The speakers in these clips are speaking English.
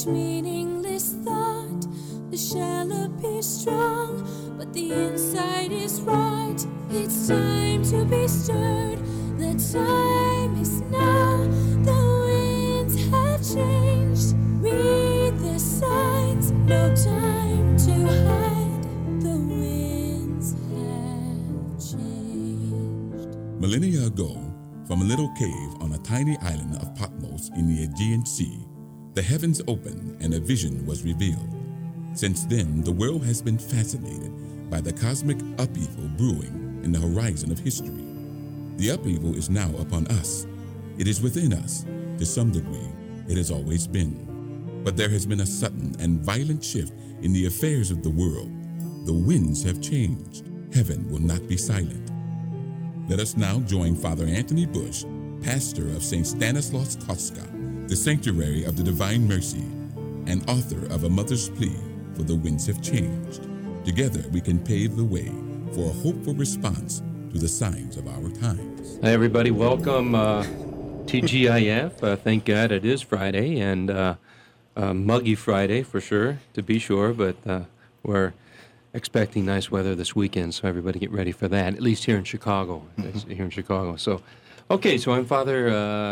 each meaningless thought. The shell appears strong, but the inside is rot. It's time to be stirred. The time is now. The winds have changed. Read the signs. No time to hide. The winds have changed. Millennia ago, from a little cave on a tiny island of Patmos in the Aegean Sea, the heavens opened and a vision was revealed. Since then, the world has been fascinated by the cosmic upheaval brewing in the horizon of history. The upheaval is now upon us. It is within us. To some degree, it has always been. But there has been a sudden and violent shift in the affairs of the world. The winds have changed. Heaven will not be silent. Let us now join Father Anthony Bush, pastor of St. Stanislaus Kostka, the Sanctuary of the Divine Mercy, and author of A Mother's Plea for the Winds Have Changed. Together we can pave the way for a hopeful response to the signs of our times. Hi, everybody. Welcome TGIF. Thank God it is Friday, and muggy Friday for sure, to be sure, but we're expecting nice weather this weekend, so everybody get ready for that, at least here in Chicago. So, okay, so I'm Father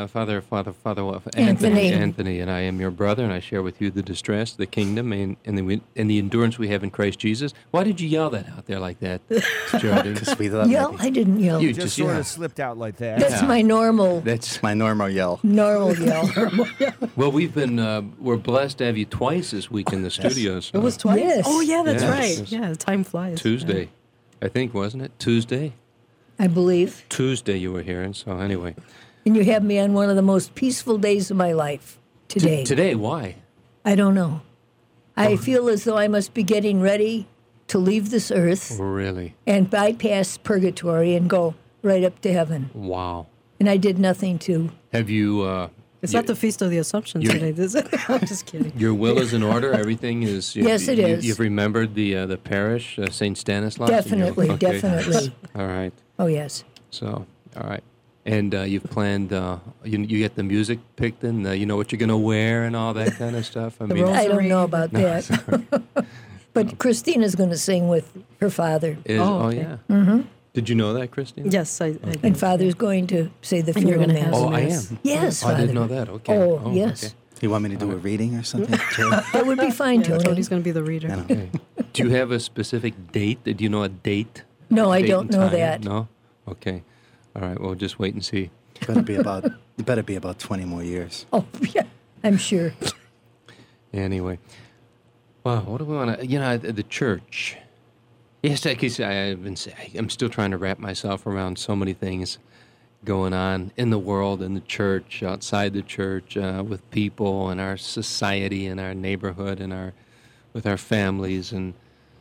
Anthony, and I am your brother, and I share with you the distress, the kingdom, and the endurance we have in Christ Jesus. Why did you yell that out there like that, Geraldine? Yell? I didn't yell. You just sort of slipped out like that. That's my normal. That's my normal yell. Normal yell. Well, we're blessed to have you twice this week in the studios. It was twice? Yes. Oh, yeah, that's Yes. right. Yeah, time flies. Tuesday, I think, wasn't it? Tuesday? I believe. Tuesday you were here, and so anyway. And you have me on one of the most peaceful days of my life today. Today, why? I don't know. I feel as though I must be getting ready to leave this earth Really? and bypass purgatory and go right up to heaven. Wow. And I did nothing to. Have you... It's not the Feast of the Assumption today, is it? I'm just kidding. Your will is in order? Everything is... Yes, it is. You've remembered the parish, St. Stanislaus? Definitely, Okay. definitely. All right. Oh, yes. So, all right. And you've planned... you get the music picked and you know what you're going to wear and all that kind of stuff? I mean... I don't know about that. But Christina's going to sing with her father. Oh, yeah. Mm-hmm. Did you know that, Christine? Yes, I did. And Father's going to say the And you're funeral gonna have mass. Oh, I Yes. am? Yes, Oh, I Father. didn't know that. Okay. Oh, yes. Okay. You want me to do a reading or something, too? That would be fine, Yeah, Tony. Tony's going to be the reader. Okay. Do you have a specific date? Do you know a date? No, I Date don't and know time? that. No? Okay. All right. Well, just wait and see. It better be about 20 more years. Oh, yeah, I'm sure. Anyway. Wow, what do we want to... the church. Yes, I'm still trying to wrap myself around so many things going on in the world, in the church, outside the church, with people and our society and our neighborhood and with our families. And,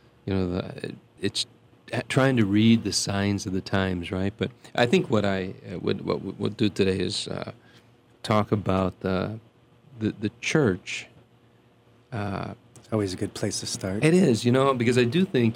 it's trying to read the signs of the times, right? But I think what we'll do today is talk about the church. Always a good place to start. It is, because I do think,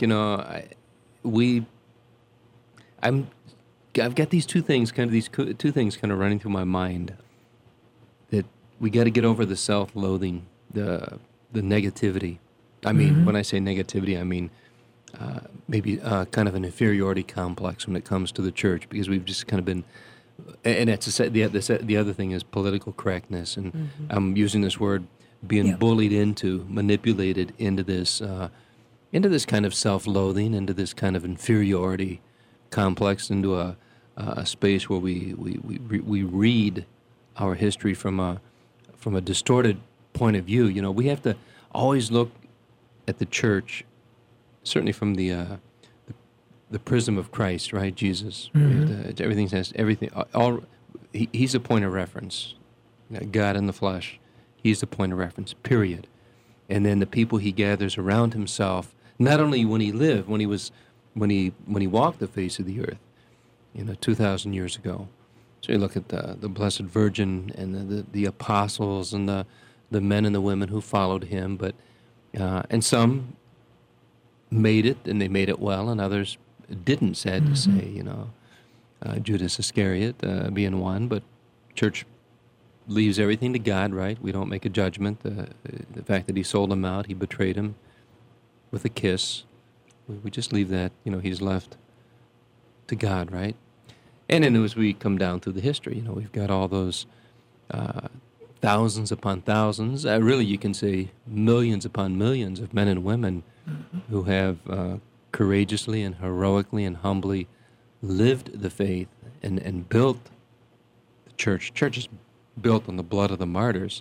I've got these two things kind of running through my mind, that we got to get over the self-loathing, the negativity. I mean, when I say negativity, I mean maybe kind of an inferiority complex when it comes to the church, because we've just kind of been, and the other thing is political correctness, and I'm using this word, being bullied into, manipulated into this kind of self-loathing, into this kind of inferiority complex, into a space where we read our history from a distorted point of view. We have to always look at the church, certainly from the prism of Christ, right? Jesus. Everything. He's a point of reference. God in the flesh. He's the point of reference, period. And then the people he gathers around himself, not only when he lived, when he walked the face of the earth, 2,000 years ago. So you look at the Blessed Virgin and the apostles and the men and the women who followed him, but and some made it, and they made it well, and others didn't, sad to say, Judas Iscariot being one, but church leaves everything to God, right? We don't make a judgment. The fact that he sold him out, he betrayed him with a kiss. We just leave that, he's left to God, right? And then as we come down through the history, we've got all those thousands upon thousands, really you can say millions upon millions of men and women who have courageously and heroically and humbly lived the faith and built the church. Church is built on the blood of the martyrs.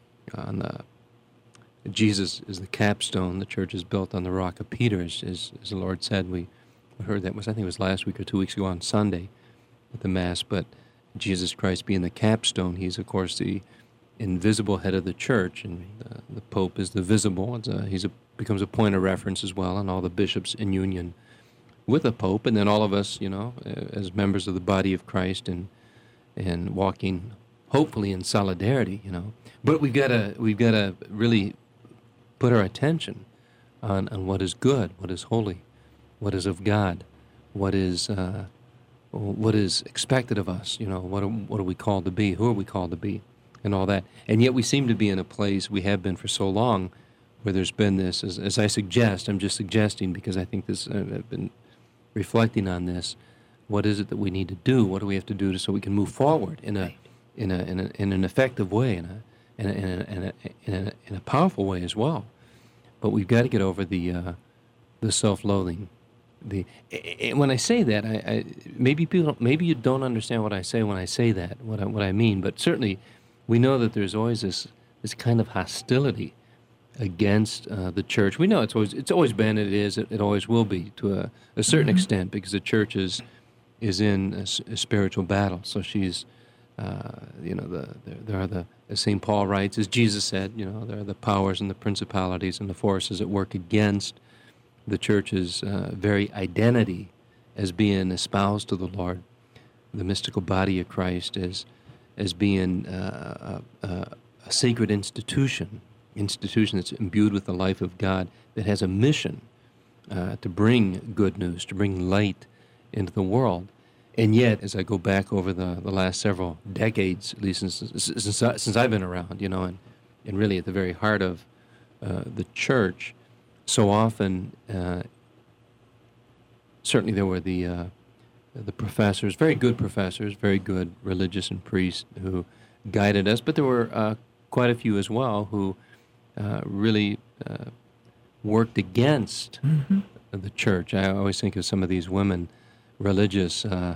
Jesus is the capstone. The church is built on the rock of Peter's, as the Lord said. We heard that I think it was last week or 2 weeks ago on Sunday at the Mass. But Jesus Christ being the capstone, he's of course the invisible head of the church, and the Pope is the visible. He becomes a point of reference as well, and all the bishops in union with the Pope, and then all of us, as members of the body of Christ, and walking hopefully in solidarity, But we've got to really put our attention on what is good, what is holy, what is of God, what is expected of us. What are we called to be? Who are we called to be? And all that. And yet we seem to be in a place, we have been for so long, where there's been this, as I suggest, I'm just suggesting because I think this, I've been reflecting on this, what is it that we need to do? What do we have to do so we can move forward in an effective way, in a powerful way as well? But we've got to get over the self-loathing. And when I say that, I maybe you don't understand what I say when I say that, what I mean, but certainly we know that there's always this kind of hostility against the church. We know it's always been, it always will be to a certain extent, because the church is in a spiritual battle. So she's, there are as St. Paul writes, as Jesus said, there are the powers and the principalities and the forces at work against the church's very identity as being espoused to the Lord, the mystical body of Christ as being a sacred institution that's imbued with the life of God, that has a mission to bring good news, to bring light into the world. And yet, as I go back over the last several decades, at least since I've been around, and really at the very heart of the church, so often, certainly there were the professors, very good professors, very good religious and priests who guided us, but there were quite a few as well who really worked against the church. I always think of some of these women, religious, the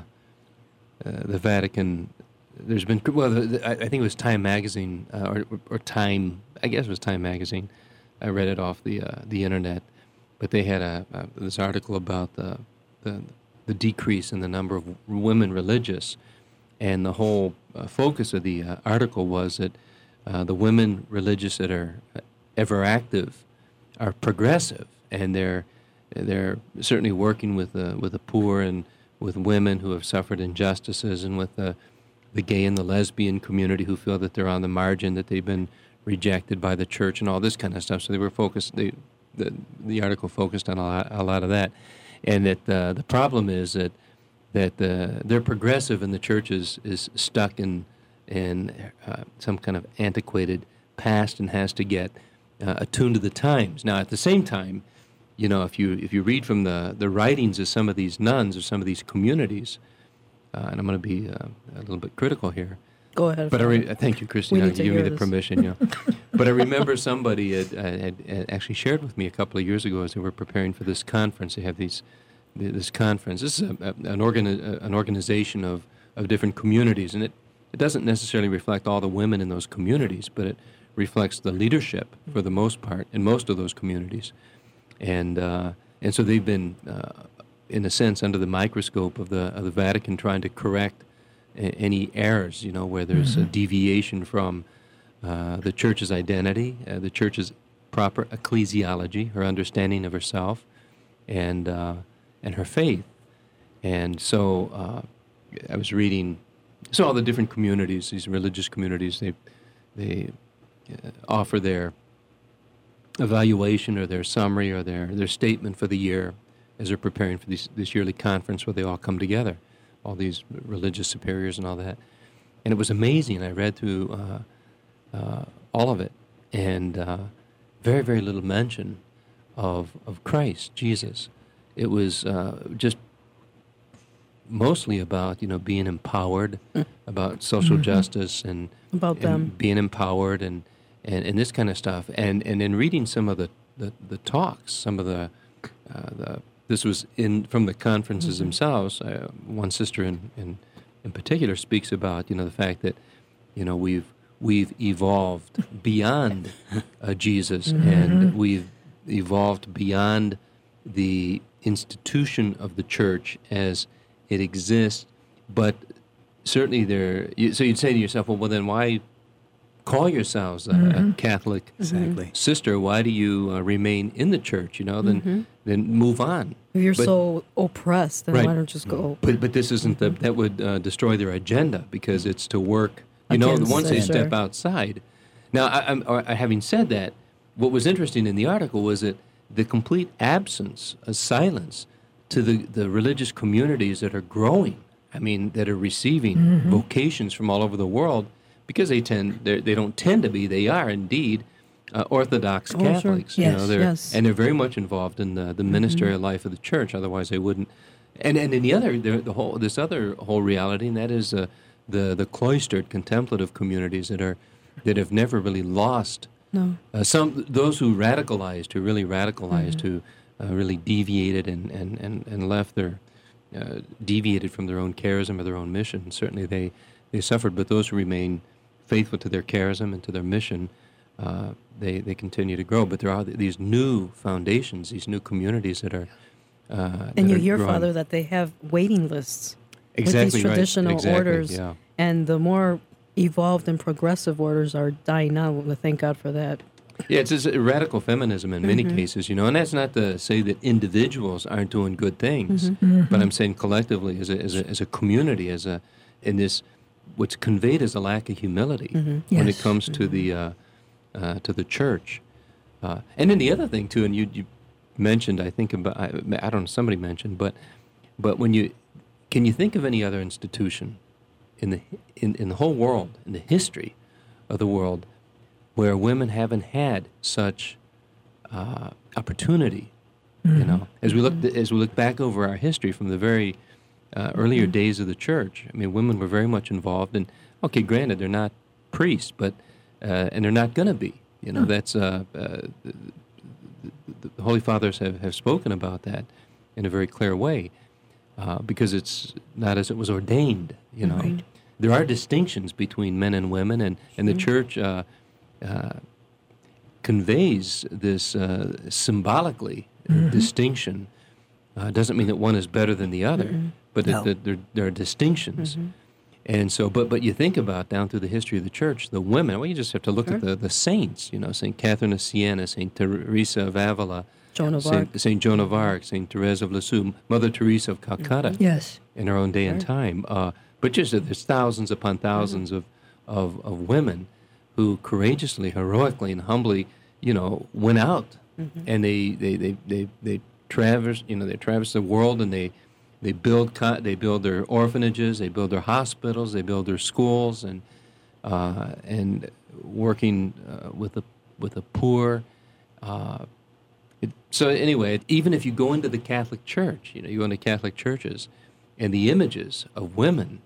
Vatican. There's been, I think it was Time Magazine, or Time, I guess it was Time Magazine. I read it off the internet, but they had this article about the decrease in the number of women religious, and the whole focus of the article was that the women religious that are ever active are progressive, and they're certainly working with the poor and with women who have suffered injustices, and with the gay and the lesbian community who feel that they're on the margin, that they've been rejected by the church, and all this kind of stuff. So they were focused. The article focused on a lot of that, and that the problem is that they're progressive, and the church is stuck in some kind of antiquated past and has to get attuned to the times. Now, at the same time, if you read from the writings of some of these nuns or some of these communities, and I'm going to be a little bit critical here. Go ahead. But thank you, Christine. You gave me the permission. But I remember somebody had actually shared with me a couple of years ago as they were preparing for this conference. They have this conference. This is an organization of different communities, and it doesn't necessarily reflect all the women in those communities, but it reflects the leadership for the most part in most of those communities, and so they've been, in a sense, under the microscope of the Vatican, trying to correct any errors, where there's a deviation from the church's identity, the church's proper ecclesiology, her understanding of herself, and her faith. And so I was reading, so all the different communities, these religious communities, they offer their evaluation or their summary or their statement for the year as they're preparing for this yearly conference where they all come together, all these religious superiors and all that. And it was amazing. I read through all of it, and very, very little mention of Christ, Jesus. It was just mostly about, being empowered, about social justice and About them. being empowered and this kind of stuff. And in reading some of the talks, some of the this was from the conferences themselves. One sister in particular speaks about the fact that we've evolved beyond Jesus, and we've evolved beyond the institution of the church as it exists. But certainly so you'd say to yourself, well, then why call yourselves a Catholic sister? Why do you remain in the church? Then move on. If you're But- so oppressed, then Right. why don't you just go? But this isn't that would destroy their agenda, because it's to work. Against Once they it. step Sure. outside. Now, having said that, what was interesting in the article was that the complete absence, a silence, to the religious communities that are growing. I mean, that are receiving vocations from all over the world, because they don't tend to be. They are indeed Orthodox Oh, sure. Catholics. Yes, they're yes. and they're very much involved in the ministerial life of the church. Otherwise, they wouldn't. And in the other, this other whole reality, and that is the cloistered contemplative communities that have never really lost. No. Those who really radicalized, who really deviated and left their deviated from their own charism or their own mission. Certainly they suffered, but those who remain faithful to their charism and to their mission, they continue to grow. But there are these new foundations, these new communities that are. And you hear, growing. Father, that they have waiting lists Exactly with these right. traditional Exactly, orders. yeah. And the more evolved and progressive orders are dying out. Well, thank God for that. Yeah, it's a radical feminism in many cases, and that's not to say that individuals aren't doing good things, but I'm saying collectively, as a community, in this, what's conveyed as a lack of humility when it Yes. comes to the church, and then the other thing too, and you mentioned, I think about, I don't know, somebody mentioned, but can you think of any other institution in the whole world, in the history of the world, where women haven't had such opportunity? As we look back over our history from the very earlier days of the church, I mean, women were very much involved. And okay, granted, they're not priests, but and they're not going to be. That's the Holy Fathers have spoken about that in a very clear way, because it's not as it was ordained. Right. There are distinctions between men and women, and the church conveys this symbolically distinction. Doesn't mean that one is better than the other, but that there are distinctions. And so, but you think about down through the history of the church, the women. Well, you just have to look at the saints. Saint Catherine of Siena, Saint Teresa of Avila, Joan of Arc. Saint Joan of Arc, Saint Therese of Lisieux, Mother Teresa of Calcutta. Yes. In our own day and time. But just that there's thousands upon thousands of women who courageously, heroically, and humbly, went out and they traverse, they traverse the world, and they build their orphanages, they build their hospitals, they build their schools, and working with the poor. So anyway, even if you go into the Catholic Church, you go into Catholic churches, and the images of women,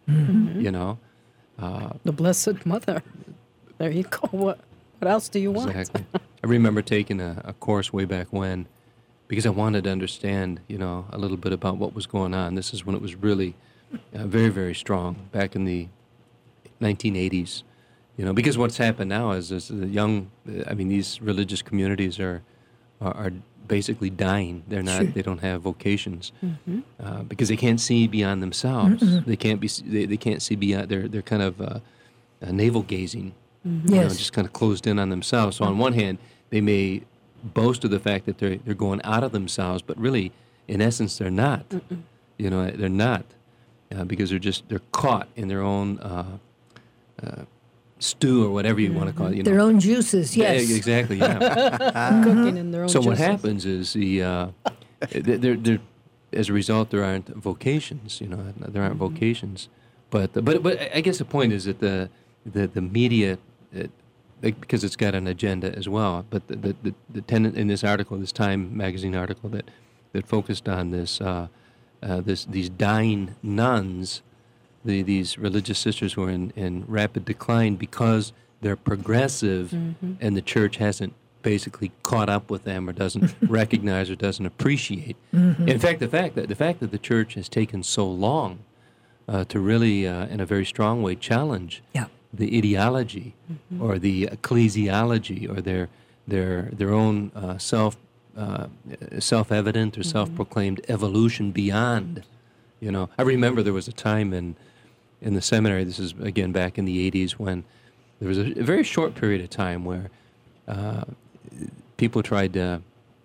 The Blessed Mother. There you go. What else do you want? Exactly. I remember taking a course way back when, because I wanted to understand, a little bit about what was going on. This is when it was really very, very strong, back in the 1980s. Because what's happened now is these religious communities are basically dying. They're not. Sure. They don't have vocations because they can't see beyond themselves. They can't be. They can't see beyond. They're kind of navel gazing. Yes. Just kind of closed in on themselves. So on one hand, they may boast of the fact that they're going out of themselves, but really, in essence, they're not. They're not because they're caught in their own stew or whatever you want to call it. Their own juices, yes. Yeah, exactly. Yeah. Cooking in their own So what juices. happens is as a result, there aren't vocations. There aren't vocations But I guess the point is that the media, because it's got an agenda as well. But the tenant in this article, this Time magazine article that focused on this, these dying nuns, these religious sisters who are in rapid decline because they're progressive, and the church hasn't basically caught up with them or doesn't recognize or doesn't appreciate. In fact, the fact that the church has taken so long to really, in a very strong way, challenge the ideology or the ecclesiology or their own self-evident or self-proclaimed evolution beyond. I remember there was a time in the seminary. This is again back in the 80s when there was a very short period of time where people tried to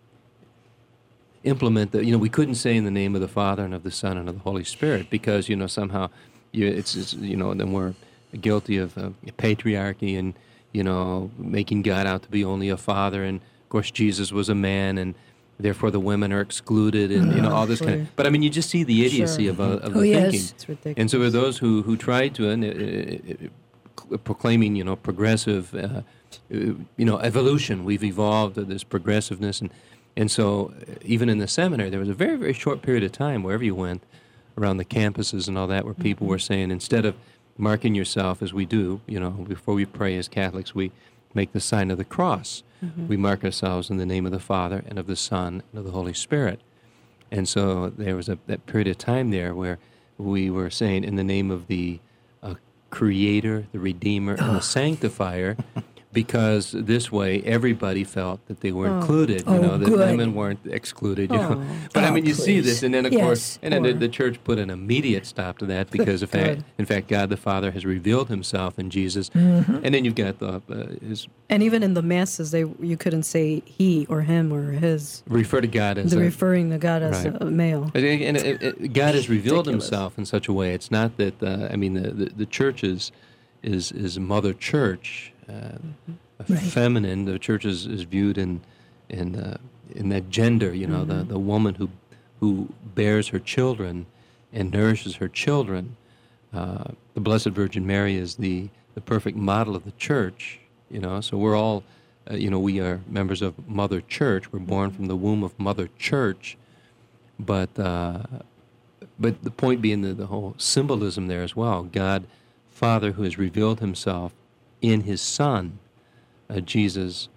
implement that. We couldn't say in the name of the Father and of the Son and of the Holy Spirit because somehow it's then we're guilty of patriarchy and making God out to be only a father, and of course Jesus was a man and therefore the women are excluded and all this kind of. But I mean, you just see the idiocy of the thinking. It's ridiculous. And so, for those who tried to proclaiming progressive evolution, we've evolved this progressiveness, and so even in the seminary there was a very, very short period of time wherever you went around the campuses and all that where people were saying, instead of marking yourself as we do, before we pray as Catholics, we make the sign of the cross. We mark ourselves in the name of the Father and of the Son and of the Holy Spirit. And so there was that period of time there where we were saying, in the name of the Creator, the Redeemer, and the Sanctifier, because this way everybody felt that they were included, that good. women weren't excluded. But I mean, you see this, and then of course, and then the church put an immediate stop to that because in fact, God the Father has revealed Himself in Jesus, and then you've got His. And even in the masses, you couldn't say he or him or his. Refer to God as referring to God as a male. And God has revealed Himself in such a way. It's not that the church is Mother Church. Feminine. The church is viewed in that gender. The woman who bears her children and nourishes her children. The Blessed Virgin Mary is the perfect model of the church. So we're all, we are members of Mother Church. We're born from the womb of Mother Church, but the point being the whole symbolism there as well. God, Father, who has revealed Himself in His Son, Jesus,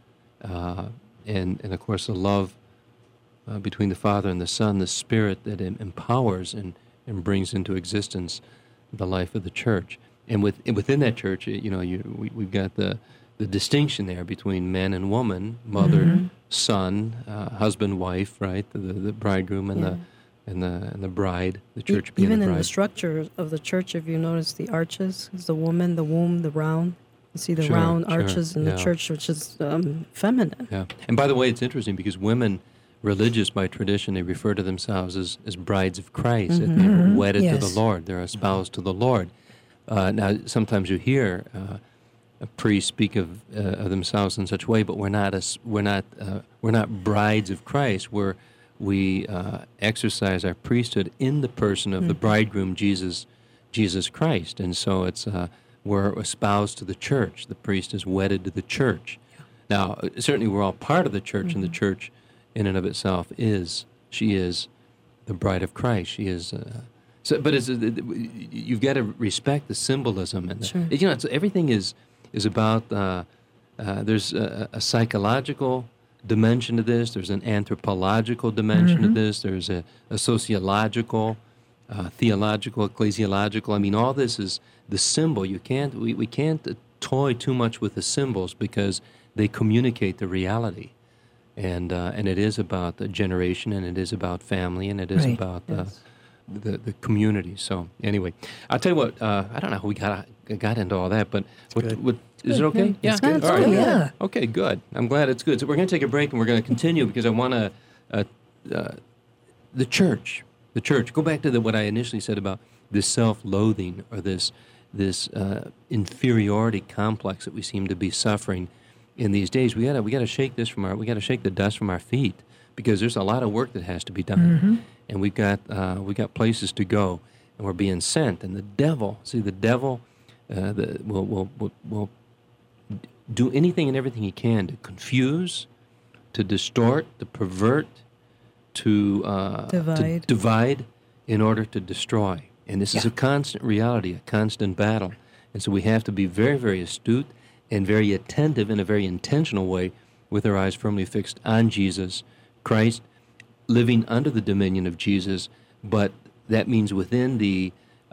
and of course the love between the Father and the Son, the Spirit that empowers and brings into existence the life of the church. And within that church, we've got the distinction there between man and woman, mother, son, husband, wife, right? The bridegroom and the bride, the church being the bride. Even in the structure of the church, if you notice the arches, is the woman, the womb, the round. You see the round arches in the church, which is feminine. Yeah. And by the way, it's interesting because women, religious by tradition, they refer to themselves as brides of Christ, that they're wedded to the Lord, they're espoused to the Lord. Now, sometimes you hear a priest speak of themselves in such a way, but we're not brides of Christ. We exercise our priesthood in the person of the bridegroom, Jesus Christ, and so it's. We're espoused to the church. The priest is wedded to the church. Yeah. Now, certainly we're all part of the church, and the church in and of itself she is the bride of Christ. She is, but you've got to respect the symbolism. And everything is about, there's a psychological dimension to this, there's an anthropological dimension to this, there's a sociological, theological, ecclesiological. I mean, all this is the symbol. We can't toy too much with the symbols because they communicate the reality, and it is about the generation, and it is about family, and it is about the community. So anyway, I'll tell you what. I don't know how we got into all that, but what is it okay? Yeah, it's good. All right. Yeah. Okay, good. I'm glad it's good. So we're going to take a break, and we're going to continue because I want to the church. The church. Go back to what I initially said about this self-loathing or this inferiority complex that we seem to be suffering in these days. We got to shake this we got to shake the dust from our feet because there's a lot of work that has to be done, and we've got places to go, and we're being sent. And the devil will do anything and everything he can to confuse, to distort, to pervert, to divide in order to destroy. And this is a constant reality, a constant battle. And so we have to be very, very astute and very attentive in a very intentional way with our eyes firmly fixed on Jesus Christ, living under the dominion of Jesus, but that means within the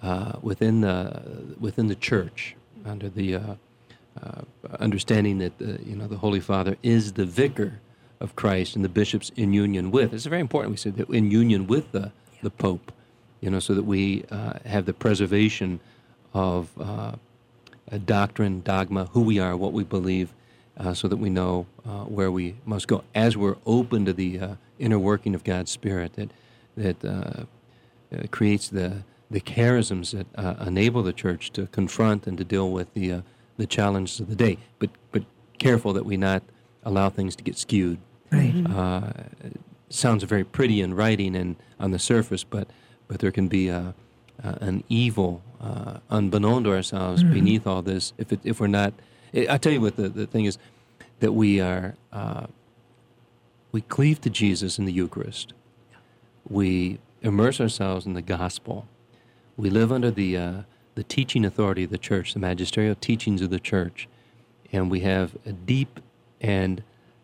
church, under the understanding that the Holy Father is the vicar of Christ and the bishops in union with. It's very important we say that in union with the Pope, so that we have the preservation of a doctrine, dogma, who we are, what we believe, so that we know where we must go as we're open to the inner working of God's Spirit that creates the charisms that enable the church to confront and to deal with the challenges of the day. But careful that we not allow things to get skewed. Right. Sounds very pretty in writing and on the surface, but there can be an evil unbeknown to ourselves beneath all this. If we're not, I tell you what the thing is, that we cleave to Jesus in the Eucharist. We immerse ourselves in the gospel. We live under the teaching authority of the church, the magisterial teachings of the church, and we have a deep and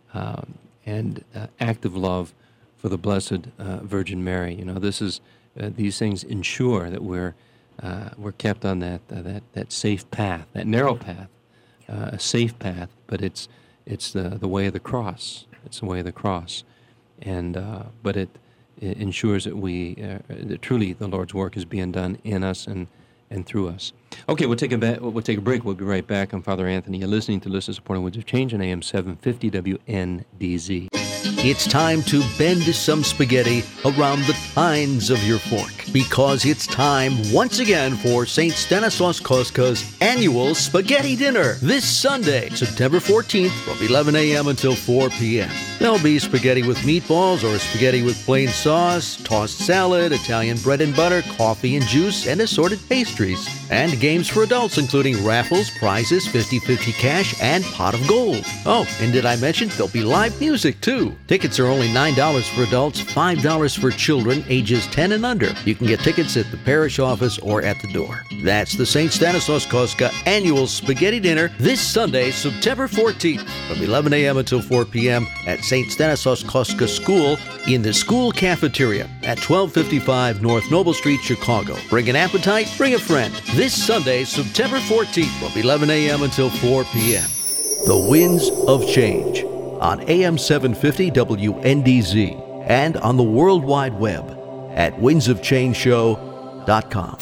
active love for the Blessed Virgin Mary. This is these things ensure that we're kept on that safe path, that narrow path, a safe path, but it's the way of the cross. It's the way of the cross, and but it ensures that that truly the Lord's work is being done in us and through us. Okay, we'll take a break. We'll be right back. I'm Father Anthony. You're listening to Listen Supporting Winds of Change on AM 750 WNDZ. It's time to bend some spaghetti around the tines of your fork, because it's time once again for St. Stanislaus Kostk's annual spaghetti dinner this Sunday, September 14th from 11 a.m. until 4 p.m. There'll be spaghetti with meatballs or spaghetti with plain sauce, tossed salad, Italian bread and butter, coffee and juice, and assorted pastries. And games for adults, including raffles, prizes, 50-50 cash, and pot of gold. Oh, and did I mention there'll be live music, too? Tickets are only $9 for adults, $5 for children ages 10 and under. You can get tickets at the parish office or at the door. That's the St. Stanislaus Kostka annual spaghetti dinner this Sunday, September 14th, from 11 a.m. until 4 p.m. at St. Stanislaus Kostka School in the school cafeteria at 1255 North Noble Street, Chicago. Bring an appetite, bring a friend. This Sunday, September 14th, from 11 a.m. until 4 p.m. The Winds of Change on AM 750 WNDZ and on the World Wide Web at windsofchangeshow.com.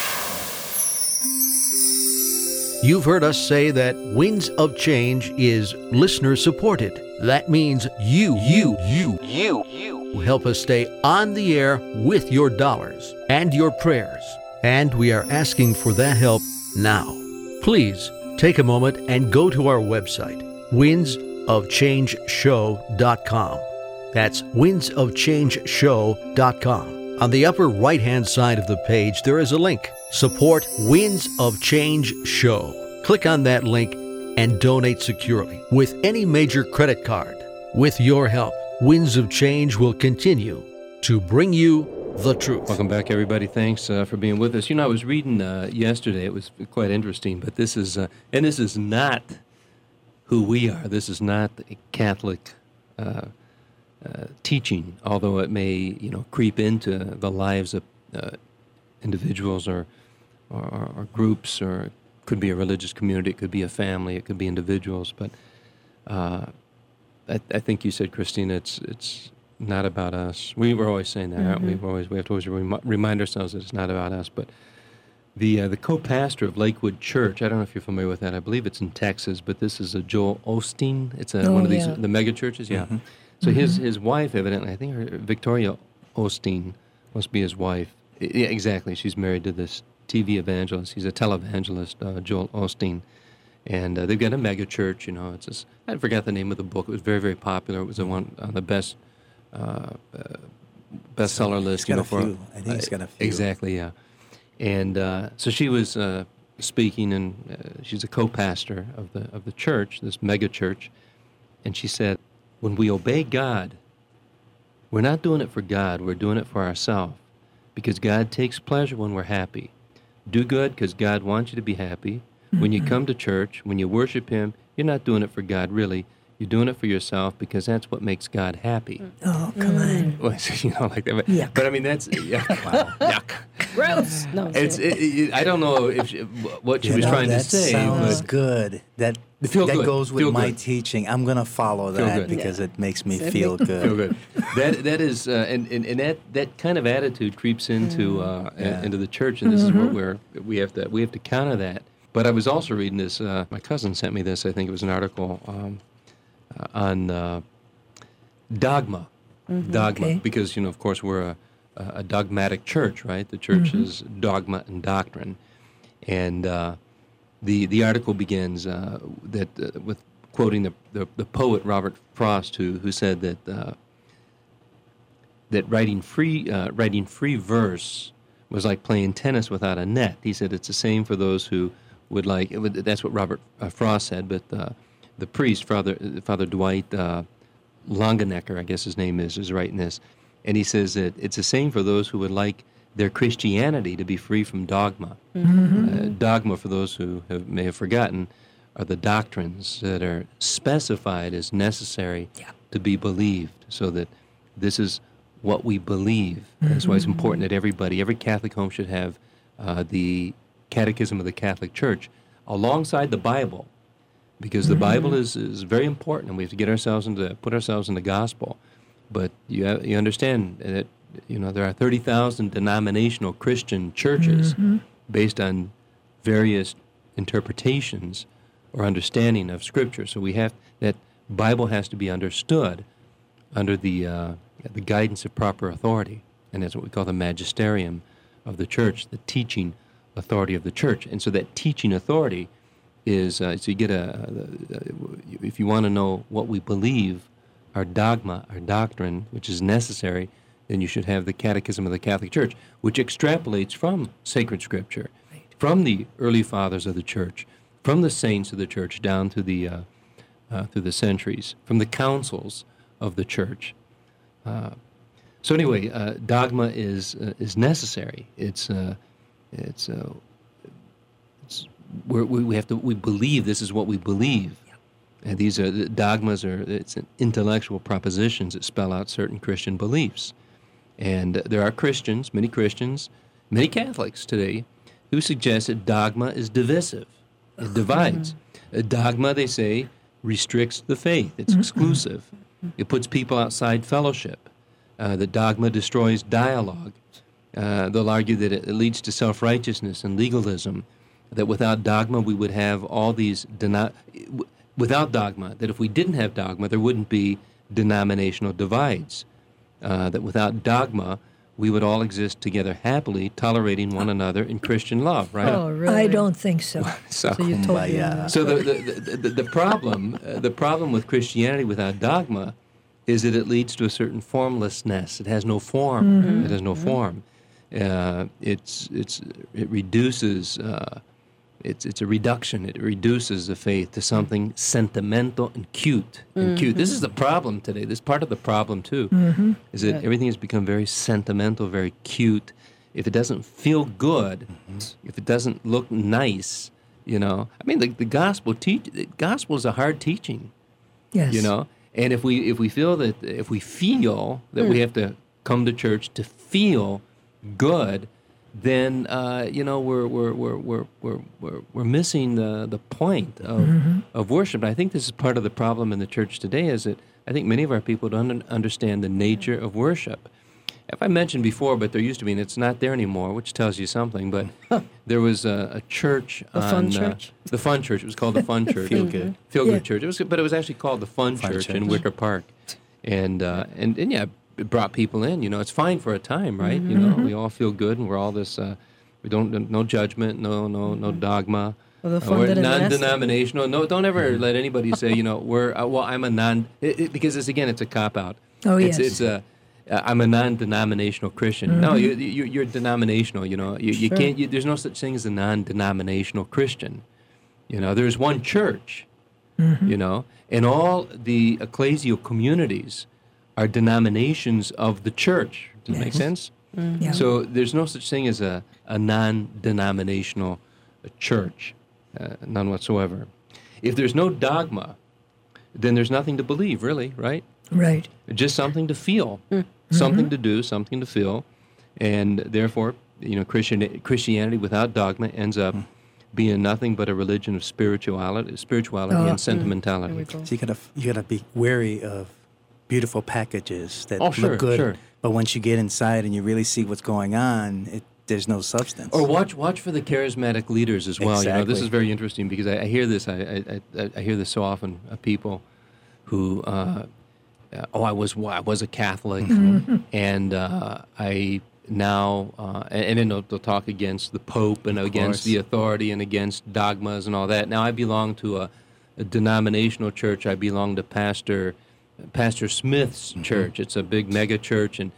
You've heard us say that Winds of Change is listener supported. That means you help us stay on the air with your dollars and your prayers. And we are asking for that help now. Please take a moment and go to our website, windsofchangeshow.com. That's windsofchangeshow.com. On the upper right-hand side of the page, there is a link. Support Winds of Change Show. Click on that link and donate securely with any major credit card. With your help, Winds of Change will continue to bring you the truth. Welcome back, everybody. Thanks for being with us. I was reading yesterday. It was quite interesting, but this is not who we are. This is not a Catholic teaching, although it may, creep into the lives of individuals or groups, or it could be a religious community, it could be a family, it could be individuals. But I think you said, Christina, it's not about us. We were always saying that, aren't we? We have to always remind ourselves that it's not about us. But the co-pastor of Lakewood Church, I don't know if you're familiar with that. I believe it's in Texas, but this is a Joel Osteen. It's one of these the mega churches. Yeah. Mm-hmm. So his wife, evidently, I think Victoria Osteen must be his wife. Yeah, exactly. She's married to this TV evangelist. He's a televangelist, Joel Osteen. And they've got a mega church, It's just, I forgot the name of the book. It was very, very popular. It was the one on the bestseller list. He's got a few. I think he's got a few. Exactly, yeah. And so she was speaking, and she's a co-pastor of the church, this mega church, and she said, when we obey God, we're not doing it for God, we're doing it for ourselves, because God takes pleasure when we're happy. Do good because God wants you to be happy. When you come to church, when you worship Him, you're not doing it for God, really. You're doing it for yourself because that's what makes God happy. Oh, come on. Well, you know, like that. Yuck. But I mean, that's yuck. Wow, yuck. Gross. No, I don't know what she was trying to say. Sounds But good. That Feel good. goes with Feel my good. teaching. I'm gonna follow Feel that good. because it makes me Feel feel good. feel good. That is, and that kind of attitude creeps into into the church, and this is what we have to counter that. But I was also reading this. My cousin sent me this. I think it was an article on dogma. Dogma, Okay. because of course we're a dogmatic church, right? The church is dogma and doctrine, and the article begins with quoting the poet Robert Frost, who said that writing free verse was like playing tennis without a net. He said it's the same for those who would like. That's what Robert Frost said, but the priest, Father Dwight Longenecker, I guess his name is writing this, and he says that it's the same for those who would like their Christianity to be free from dogma. Dogma, for those who may have forgotten, are the doctrines that are specified as necessary to be believed, so that this is what we believe. That's why it's important that every Catholic home should have the Catechism of the Catholic Church alongside the Bible, because the Bible is very important, and we have to put ourselves in the gospel. But you understand that there are 30,000 denominational Christian churches based on various interpretations or understanding of Scripture. So that Bible has to be understood under the guidance of proper authority, and that's what we call the magisterium of the church, the teaching authority of the church. And so that teaching authority is so you get if you want to know what we believe, our dogma, our doctrine, which is necessary, then you should have the Catechism of the Catholic Church, which extrapolates from sacred Scripture, from the early fathers of the church, from the saints of the church down through the centuries, from the councils of the church. So anyway, dogma is necessary. We believe this is what we believe. And these are dogmas, it's intellectual propositions that spell out certain Christian beliefs. And there are many Christians, many Catholics today, who suggest that dogma is divisive. It divides. A dogma, they say, restricts the faith. It's exclusive. It puts people outside fellowship. The dogma destroys dialogue. They'll argue that it leads to self-righteousness and legalism, that without dogma we would have all these without dogma, that if we didn't have dogma, there wouldn't be denominational divides. That without dogma, we would all exist together happily, tolerating one another in Christian love, right? Oh, really? I don't think so. So So you told me that. so the problem with Christianity without dogma is that it leads to a certain formlessness. It has no form. It has no form. It reduces. It's a reduction. It reduces the faith to something sentimental and cute. This is the problem today. This is part of the problem too, is that everything has become very sentimental, very cute. If it doesn't feel good, if it doesn't look nice, I mean, the gospel is a hard teaching. Yes. And if we feel that we have to come to church to feel good, then we're missing the point of worship. I think this is part of the problem in the church today, is that I think many of our people don't understand the nature of worship. If I mentioned before, but there used to be, and it's not there anymore, which tells you something, but there was a church The Fun Church? The Fun Church. It was called the Fun Church. Feel Good. Feel Good Church. But it was actually called the Fun Church in Wicker Park. And yeah, it brought people in. It's fine for a time, right? We all feel good, and we're all this. We don't no judgment, no dogma. Well, the fun We're didn't last. non-denominational. No, don't ever let anybody say, we're I'm a non. Because it's a cop out. Oh, It's yes. I'm a non-denominational Christian. No, you're denominational. You know, you Sure. can't. There's no such thing as a non-denominational Christian. You know, there's one church. You know, and all the ecclesial communities are denominations of the church. Does that make sense? Yeah. So there's no such thing as a non-denominational church, none whatsoever. If there's no dogma, then there's nothing to believe, really, right? Right. Just something to feel, something to do, something to feel, and therefore, you know, Christianity without dogma ends up being nothing but a religion of spirituality and sentimentality. There we go. So you gotta be wary of beautiful packages that Oh, sure, look good, sure. but once you get inside and you really see what's going on, there's no substance. Or watch for the charismatic leaders as well. You know, this Exactly. is very interesting because I hear this. I hear this so often of people who, I was a Catholic, and I now, and then they'll talk against the Pope and against course. the authority and against dogmas and all that. Now I belong to a denominational church. I belong to Pastor Smith's church. It's a big mega church, and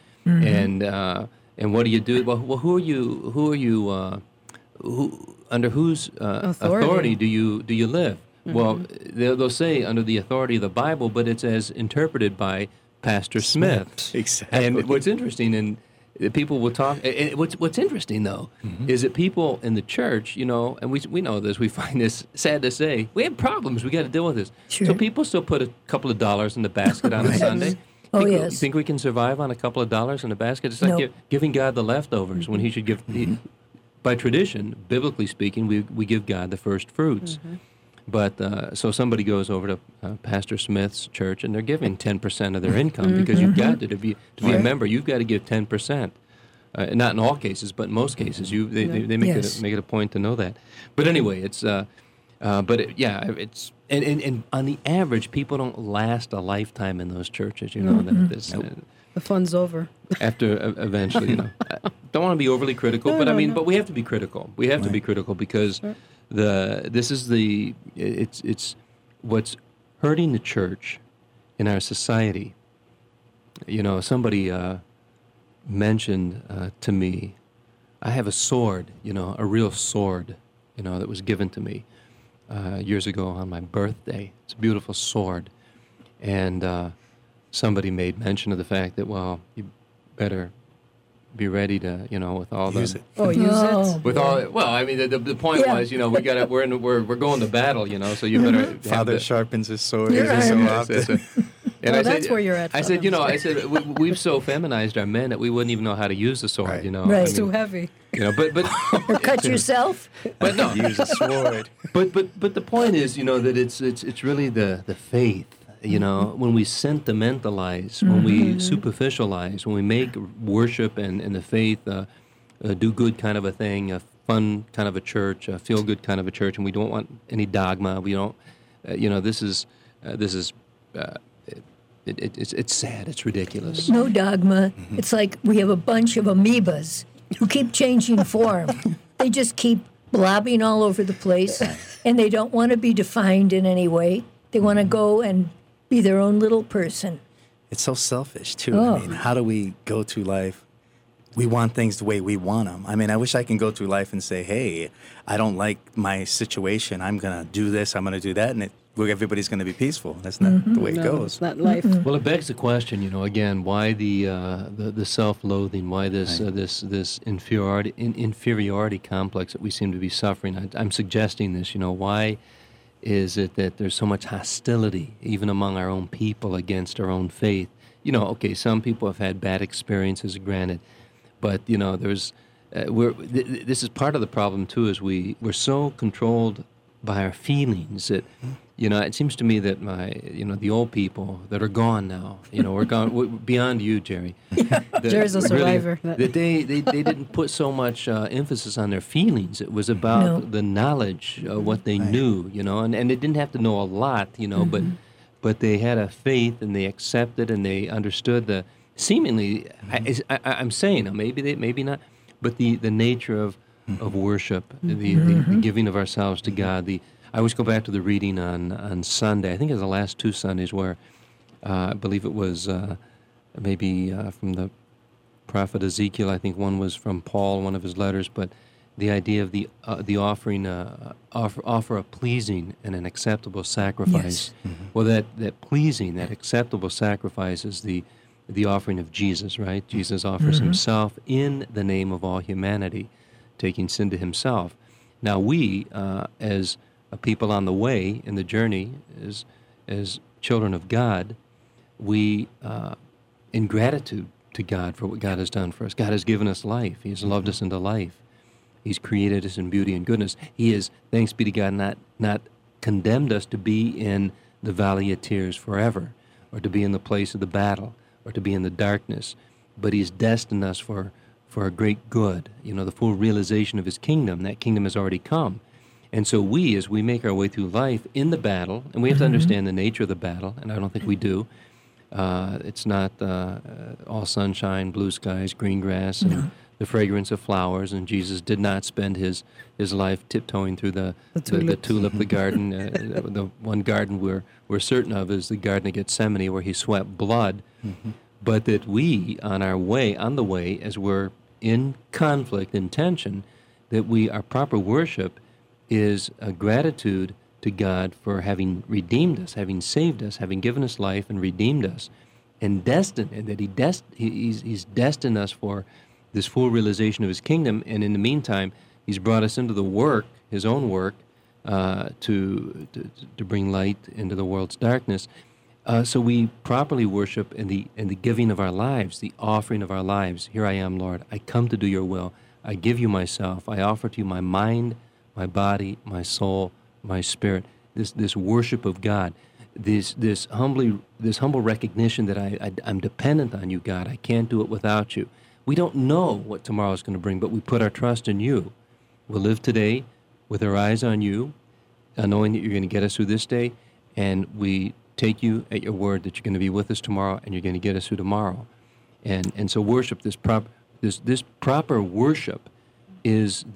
what do you do? Well, who are you? Under whose authority do you live? Well, they'll say under the authority of the Bible, but it's as interpreted by Pastor Smith. Exactly. And what's interesting, and people will talk. And what's interesting though is that people in the church, you know, and we know this. We find this sad to say. We have problems. We got to deal with this. Sure. So people still put a couple of dollars in the basket on a Sunday. Oh, You yes. think we can survive on a couple of dollars in the basket? It's like No. giving God the leftovers when He should give. By tradition, biblically speaking, we give God the first fruits. But so somebody goes over to Pastor Smith's church and they're giving 10% of their income because you've got to be a member. You've got to give 10%. Not in all cases, but in most cases, they make Yes. make it a point to know that. But anyway, it's it's and on the average, people don't last a lifetime in those churches. You know, The fun's over. after eventually, you know, I don't want to be overly critical, but I mean, but we have to be critical. We have to be critical because it's what's hurting the church in our society. You know, somebody mentioned to me, I have a sword, you know, a real sword, you know, that was given to me years ago on my birthday. It's a beautiful sword, and somebody made mention of the fact that, well, you better be ready to, you know, with all Use the it. Oh, use Oh. it. with all. Well, I mean, the point Yeah. was, you know, we're going to battle, you know, so you better. have Father the- sharpens his sword You're every so right. often. And Well, I said, that's where you're at, I said, you know, Father. we've so feminized our men that we wouldn't even know how to use the sword, Right. you know. Right. I It's too mean, heavy. you know, but Or cut yourself? but no, Use a sword. but the point is, you know, that it's really the faith. You know, when we sentimentalize, when we superficialize, when we make worship and the faith do good kind of a thing, a fun kind of a church, a feel good kind of a church, and we don't want any dogma. We don't, you know, this is it's sad. It's ridiculous. No dogma. It's like we have a bunch of amoebas who keep changing form. They just keep blobbing all over the place, and they don't want to be defined in any way. They want to go and be their own little person. It's so selfish, too. Oh. I mean, how do we go through life? We want things the way we want them. I mean, I wish I can go through life and say, hey, I don't like my situation. I'm going to do this. I'm going to do that. And everybody's going to be peaceful. That's not the way it No, goes. it's not life. Well, it begs the question, you know, again, why the self-loathing, why this this inferiority complex that we seem to be suffering? I'm suggesting this, you know, why is it that there's so much hostility even among our own people against our own faith? You know, okay, some people have had bad experiences, granted, but you know, there's this is part of the problem too. Is we're so controlled by our feelings that. You know, it seems to me that the old people that are gone now, you know, we're gone beyond you, Jerry. Jerry's a survivor. That they didn't put so much emphasis on their feelings. It was about No. the knowledge of what they knew, you know, and they didn't have to know a lot, you know, but they had a faith and they accepted and they understood the seemingly. I'm saying maybe not, but the nature of worship, the giving of ourselves to God. I always go back to the reading on Sunday. I think it was the last two Sundays where I believe it was maybe from the prophet Ezekiel. I think one was from Paul, one of his letters. But the idea of the offering, offer a pleasing and an acceptable sacrifice. Yes. Well, that pleasing, that acceptable sacrifice is the offering of Jesus, right? Jesus offers himself in the name of all humanity, taking sin to himself. Now we, as a people on the way in the journey, as children of God, we, in gratitude to God for what God has done for us. God has given us life. He has loved us into life. He's created us in beauty and goodness. He has, thanks be to God, not condemned us to be in the valley of tears forever, or to be in the place of the battle, or to be in the darkness. But He's destined us for a great good, the full realization of His kingdom. That kingdom has already come. And so we, as we make our way through life in the battle, and we have to understand the nature of the battle, and I don't think we do. It's not all sunshine, blue skies, green grass, and the fragrance of flowers. And Jesus did not spend his life tiptoeing through the tulip, the garden. The one garden we're certain of is the Garden of Gethsemane, where He sweat blood. But that we, on the way, as we're in conflict, in tension, that our proper worship is a gratitude to God for having redeemed us, having saved us, having given us life and redeemed us, and that He's destined us for this full realization of His kingdom. And in the meantime, He's brought us into the work, His own work, to bring light into the world's darkness. So we properly worship in the giving of our lives, the offering of our lives. Here I am, Lord. I come to do Your will. I give You myself. I offer to You my mind, my body, my soul, my spirit. This worship of God, this humble recognition that I'm dependent on You, God. I can't do it without You. We don't know what tomorrow is going to bring, but we put our trust in You. We'll live today with our eyes on You, knowing that You're going to get us through this day, and we take You at Your word that You're going to be with us tomorrow, and You're going to get us through tomorrow. And so worship, this proper worship is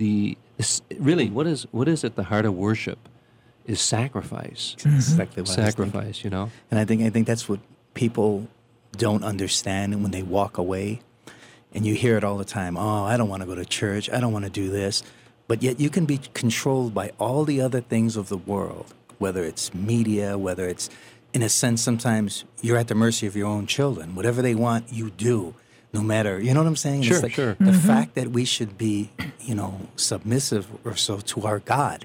really what is at the heart of worship is sacrifice. Exactly what sacrifice, And I think that's what people don't understand when they walk away. And you hear it all the time. Oh, I don't want to go to church. I don't want to do this. But yet you can be controlled by all the other things of the world, whether it's media, whether it's, in a sense, sometimes you're at the mercy of your own children. Whatever they want, you do, no matter, you know what I'm saying? Sure, it's like sure. The fact that we should be, submissive or so to our God.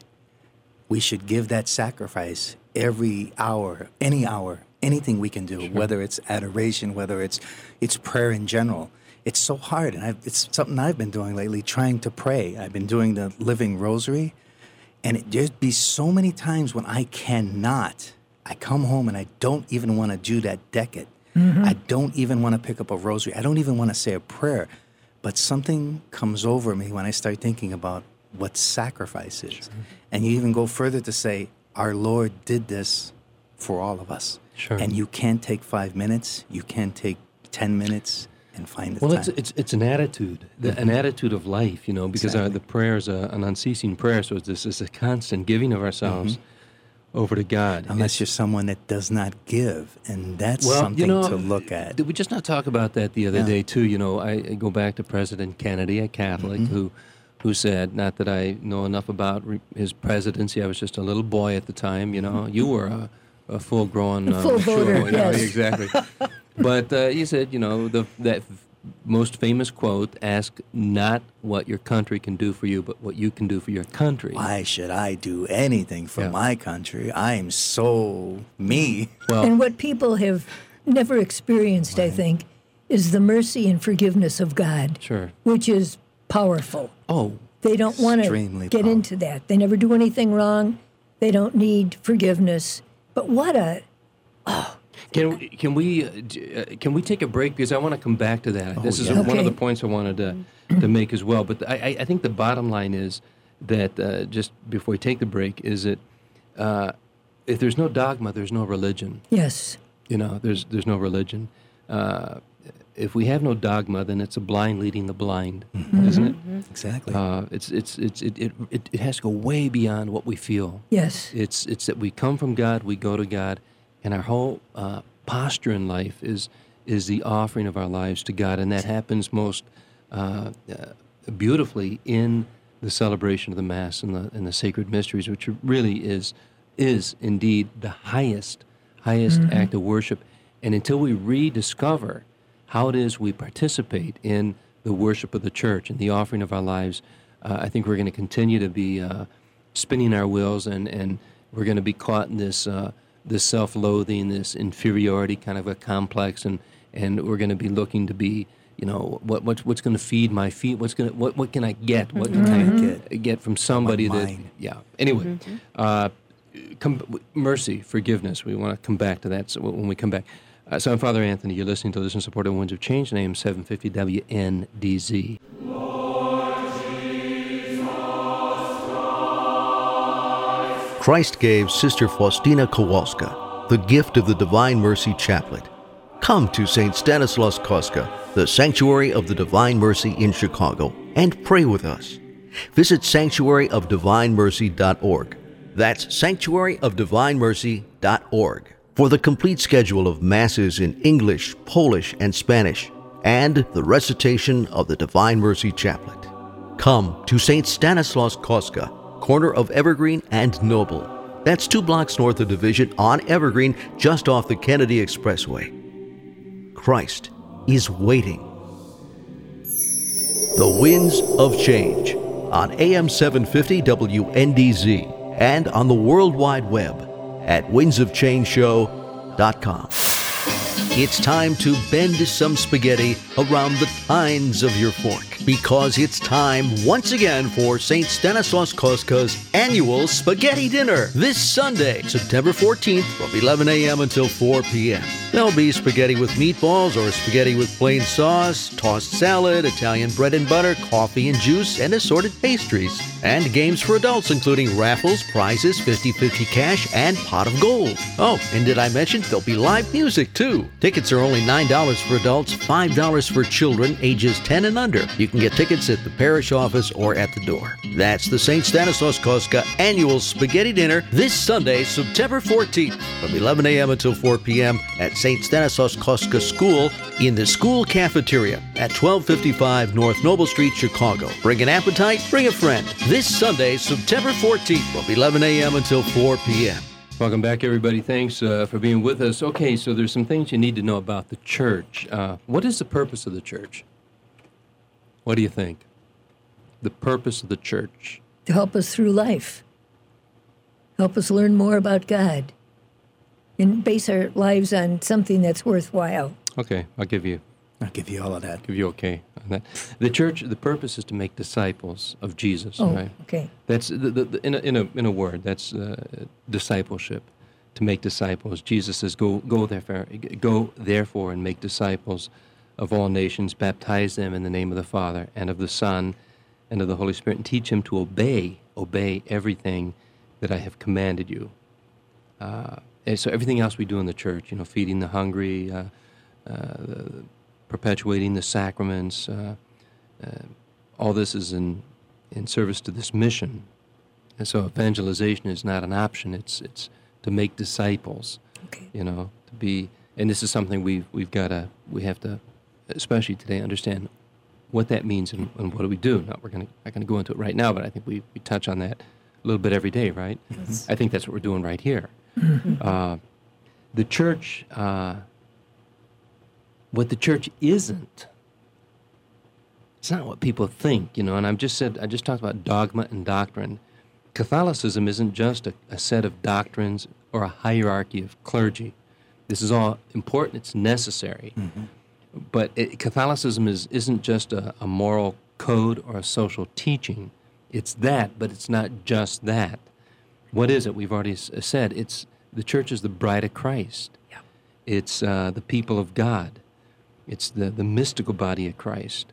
We should give that sacrifice every hour, anything we can do, sure. Whether it's adoration, whether it's prayer in general. It's so hard, and it's something I've been doing lately, trying to pray. I've been doing the Living Rosary, and there'd be so many times when I cannot. I come home and I don't even want to do that decade. I don't even want to pick up a rosary. I don't even want to say a prayer. But something comes over me when I start thinking about what sacrifice is. Sure. And you even go further to say, our Lord did this for all of us. Sure. And you can't take 5 minutes. You can't take 10 minutes. And find the well, time. it's an attitude, an attitude of life, because exactly. The prayer is an unceasing prayer. So this is a constant giving of ourselves over to God. Unless you're someone that does not give, and that's something to look at. Did we just not talk about that the other day too? I go back to President Kennedy, a Catholic, who said, not that I know enough about his presidency. I was just a little boy at the time. You were a full-grown, full voter. Yes, exactly. But he said, that most famous quote, ask not what your country can do for you, but what you can do for your country. Why should I do anything for my country? I am so me. Well, and what people have never experienced, I think, is the mercy and forgiveness of God, sure, which is powerful. Oh, they don't want to get into that. They never do anything wrong. They don't need forgiveness. But what a... Can we take a break, because I want to come back to that. This is one of the points I wanted to make as well. But I think the bottom line is that just before we take the break is that if there's no dogma, there's no religion. Yes. There's no religion. If we have no dogma, then it's a blind leading the blind, isn't it? Exactly. It has to go way beyond what we feel. Yes. It's that we come from God, we go to God, and our whole posture in life is is the offering of our lives to God, and that happens most beautifully in the celebration of the Mass and the sacred mysteries, which really is indeed the highest act of worship. And until we rediscover how it is we participate in the worship of the church and the offering of our lives, I think we're going to continue to be spinning our wheels, and we're going to be caught in this self-loathing, this inferiority kind of a complex, and we're going to be looking to be, what's going to feed my feet? What can I get? What can I get from somebody that? Yeah. Anyway, mercy, forgiveness. We want to come back to that when we come back. So I'm Father Anthony. You're listening to Listen, Support, and Winds of Change. AM 750 WNDZ. Christ gave Sister Faustina Kowalska the gift of the Divine Mercy Chaplet. Come to St. Stanislaus Kostka, the Sanctuary of the Divine Mercy in Chicago, and pray with us. Visit sanctuaryofdivinemercy.org. That's sanctuaryofdivinemercy.org for the complete schedule of Masses in English, Polish, and Spanish, and the recitation of the Divine Mercy Chaplet. Come to St. Stanislaus Kostka, corner of Evergreen and Noble. That's 2 blocks north of Division on Evergreen, just off the Kennedy Expressway. Christ is waiting. The Winds of Change on AM 750 WNDZ and on the World Wide Web at windsofchangeshow.com. It's time to bend some spaghetti around the tines of your fork, because it's time once again for St. Stanislaus Kostka's annual spaghetti dinner this Sunday, September 14th from 11 a.m. until 4 p.m. There'll be spaghetti with meatballs or spaghetti with plain sauce, tossed salad, Italian bread and butter, coffee and juice, and assorted pastries. And games for adults, including raffles, prizes, 50-50 cash, and pot of gold. Oh, and did I mention there'll be live music too? Tickets are only $9 for adults, $5 for children ages 10 and under. You can get tickets at the parish office or at the door. That's the St. Stanislaus Kostka annual spaghetti dinner this Sunday, September 14th from 11 a.m. until 4 p.m. at St. Stanislaus Kostka School in the school cafeteria at 1255 North Noble Street, Chicago. Bring an appetite, bring a friend. This Sunday, September 14th from 11 a.m. until 4 p.m. Welcome back, everybody. Thanks for being with us. Okay, so there's some things you need to know about the church. What is the purpose of the church? What do you think? The purpose of the church? To help us through life. Help us learn more about God. And base our lives on something that's worthwhile. Okay, I'll give you all of that. Give you okay on that. The church, the purpose is to make disciples of Jesus. Oh, right? Okay. That's in a word. That's discipleship. To make disciples. Jesus says, "Go therefore and make disciples of all nations, baptize them in the name of the Father and of the Son and of the Holy Spirit, and teach them to obey everything that I have commanded you." And so everything else we do in the church, feeding the hungry, perpetuating the sacraments, all this is in service to this mission. And so evangelization is not an option. It's to make disciples. Okay. To be, and this is something we have to, especially today, understand what that means and what do we do. Now not going to go into it right now, but I think we touch on that a little bit every day, right? Yes. I think that's what we're doing right here. Mm-hmm. The church, what the church isn't, it's not what people think, and I just talked about dogma and doctrine. Catholicism isn't just a set of doctrines or a hierarchy of clergy. This is all important, it's necessary. Mm-hmm. But Catholicism isn't just a moral code or a social teaching. It's that, but it's not just that. What is it? We've already said the church is the bride of Christ. Yeah. It's the people of God. It's the mystical body of Christ.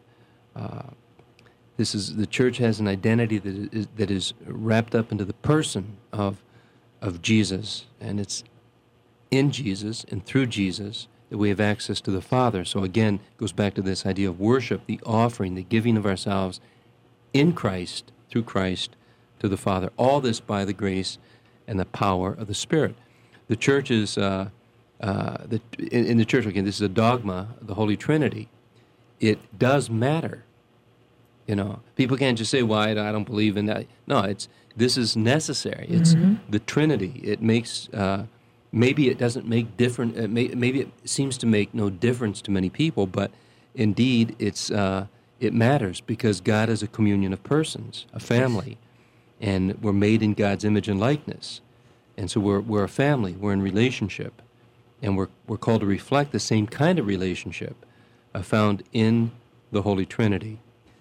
The church has an identity that is wrapped up into the person of Jesus, and it's in Jesus and through Jesus that we have access to the Father. So again, it goes back to this idea of worship, the offering, the giving of ourselves in Christ, through Christ, to the Father. All this by the grace and the power of the Spirit. The church is in the church, again, this is a dogma, the Holy Trinity. It does matter. You know, people can't just say, "Well, I don't believe in that." No, this is necessary. It's the Trinity. It makes maybe it doesn't make different. Maybe it seems to make no difference to many people, but indeed, it matters because God is a communion of persons, a family, and we're made in God's image and likeness, and so we're a family. We're in relationship, and we're called to reflect the same kind of relationship found in the Holy Trinity.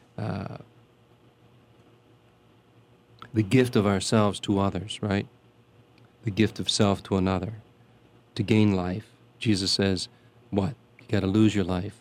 The gift of ourselves to others, right? The gift of self to another. To gain life, Jesus says, what? You got to lose your life.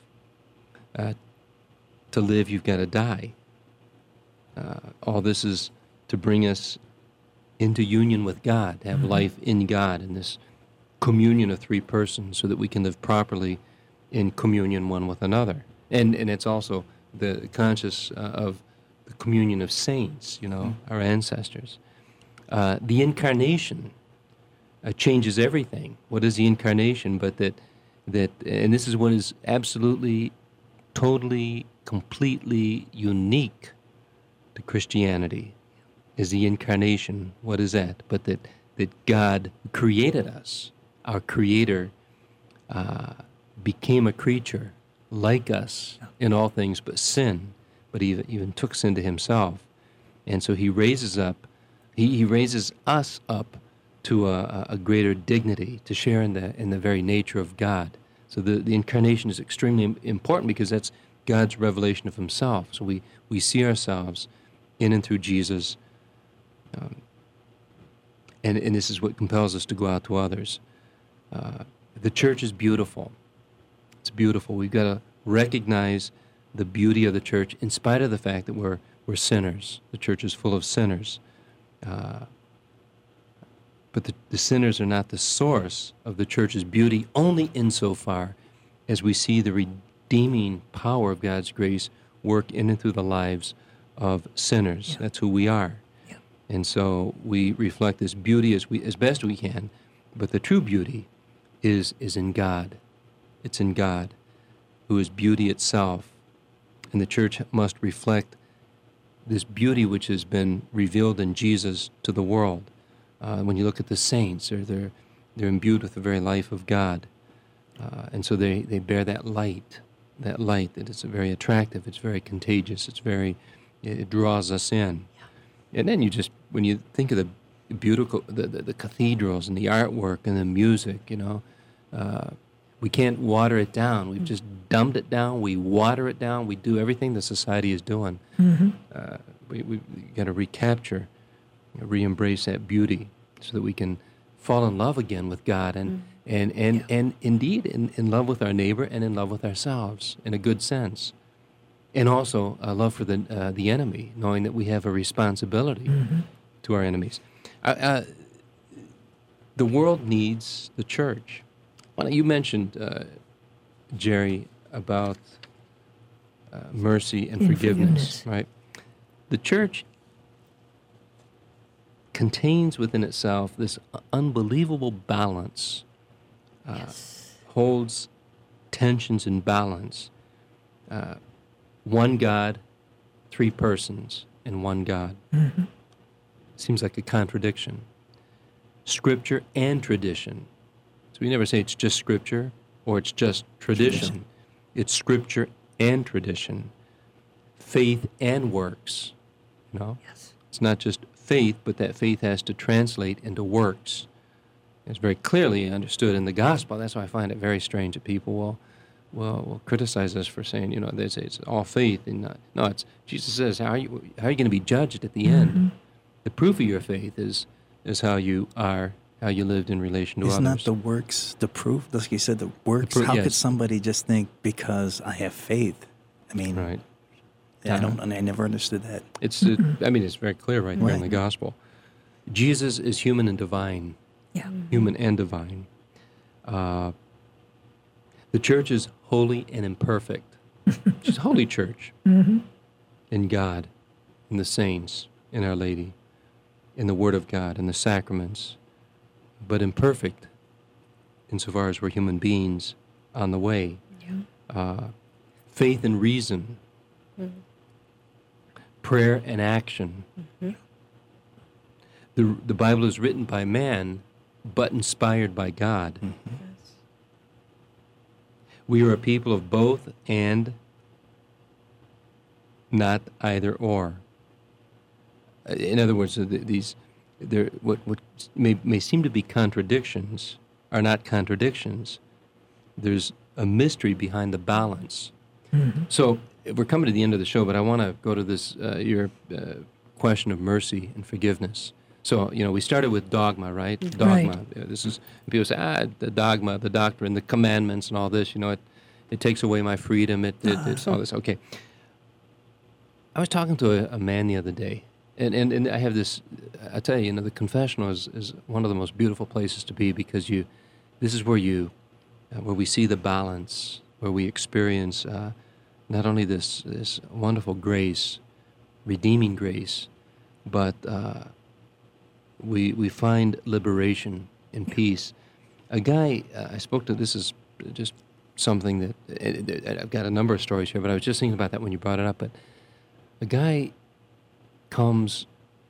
To live, you've got to die. All this is to bring us into union with God, to have life in God, in this communion of three persons, so that we can live properly in communion one with another. And it's also the conscious of the communion of saints, you know, our ancestors. The incarnation changes everything. What is the incarnation? But that, and this is what is absolutely, totally, completely unique to Christianity, is the incarnation. What is that? But that God created us. Our Creator became a creature like us in all things but sin, but even took sin to himself. And so he raises us up to a greater dignity, to share in the very nature of God. So the incarnation is extremely important because that's God's revelation of himself. So we see ourselves in and through Jesus, and this is what compels us to go out to others. The church is beautiful. It's beautiful. We've got to recognize the beauty of the church in spite of the fact that we're sinners. The church is full of sinners. But the sinners are not the source of the church's beauty, only insofar as we see the redeeming power of God's grace work in and through the lives of sinners. That's who we are. And so we reflect this beauty as best we can, but the true beauty is in God. It's in God, who is beauty itself. And the church must reflect this beauty which has been revealed in Jesus to the world. When you look at the saints, they're imbued with the very life of God. And so they bear that light that is very attractive, it's very contagious, it draws us in. And then when you think of the beautiful, the cathedrals and the artwork and the music, you know, we can't water it down. We've just dumbed it down. We water it down. We do everything the society is doing. We got to recapture, re-embrace that beauty so that we can fall in love again with God and indeed in love with our neighbor and in love with ourselves in a good sense. And also a love for the enemy, knowing that we have a responsibility to our enemies. The world needs the church. You mentioned, Jerry, about mercy and forgiveness, right? The church contains within itself this unbelievable balance, holds tensions in balance. One God, three persons in one God. Seems like a contradiction. Scripture and tradition. So we never say it's just Scripture or it's just tradition. It's Scripture and tradition. Faith and works. You know? It's not just faith, but that faith has to translate into works. It's very clearly understood in the gospel. That's why I find it very strange that people will criticize us for saying, you know, they say it's all faith. And no, it's Jesus says, how are you going to be judged at the end? The proof of your faith is how you are, how you lived in relation to others. It's not the works, the proof. Like you said, the works. How could somebody just think because I have faith? I mean, right. I never understood that. It's it's very clear right there in the gospel. Jesus is human and divine. Human and divine. The church is holy and imperfect. She's a holy church. In God, in the saints, in Our Lady, in the Word of God, in the sacraments, but imperfect insofar as we're human beings on the way. Faith and reason, prayer and action. The Bible is written by man, but inspired by God. We are a people of both and not either or. In other words, what may seem to be contradictions are not contradictions. There's a mystery behind the balance. So we're coming to the end of the show, but I want to go to this your question of mercy and forgiveness. So, we started with dogma, right? Dogma. Right. This is, people say, the dogma, the doctrine, the commandments and all this, it takes away my freedom, it's all this. Okay. I was talking to a man the other day, and I have this, I tell you, the confessional is one of the most beautiful places to be, because this is where we see the balance, where we experience not only this wonderful grace, redeeming grace, but we find liberation and peace. A guy I spoke to, this is just something that, I've got a number of stories here, but I was just thinking about that when you brought it up. But a guy comes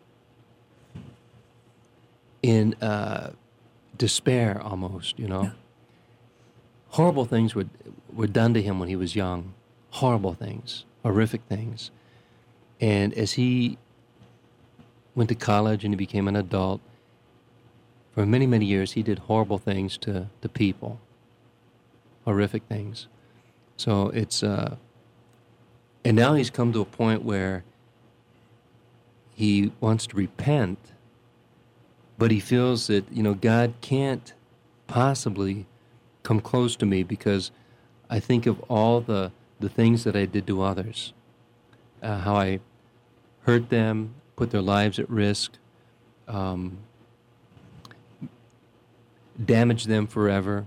in despair almost, Horrible things were done to him when he was young. Horrible things, horrific things. And as he went to college and he became an adult, for many, many years he did horrible things to people. Horrific things. So it's, and now he's come to a point where he wants to repent, but he feels that, God can't possibly come close to me because I think of all the things that I did to others, how I hurt them, put their lives at risk, damaged them forever,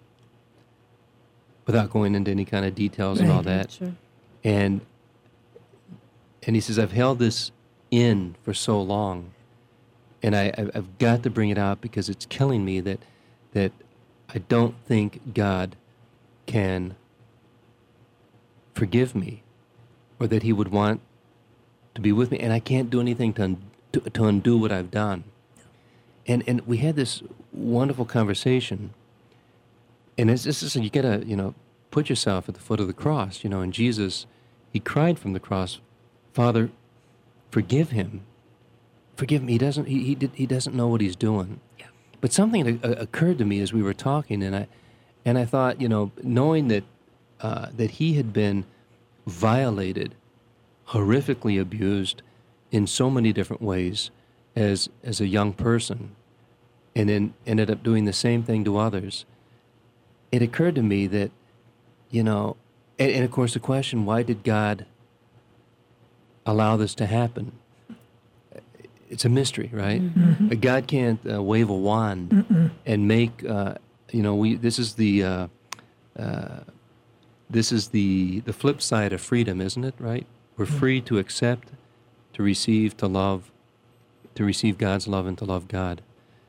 without going into any kind of details and all that. Sure. And he says, I've held this in for so long, and I've got to bring it out because it's killing me that I don't think God can forgive me, or that he would want to be with me, and I can't do anything to undo what I've done. And we had this wonderful conversation, and it's just, you gotta, put yourself at the foot of the cross, and Jesus, he cried from the cross, Father, forgive him. Forgive me. He doesn't know what he's doing. Yeah. But something occurred to me as we were talking, and I thought, knowing that he had been violated, horrifically abused in so many different ways as a young person, and then ended up doing the same thing to others, it occurred to me that, and of course the question, why did God allow this to happen? It's a mystery, right? Mm-hmm. God can't wave a wand and make, this is the flip side of freedom, isn't it, right? We're free to accept, to receive, to love, to receive God's love and to love God.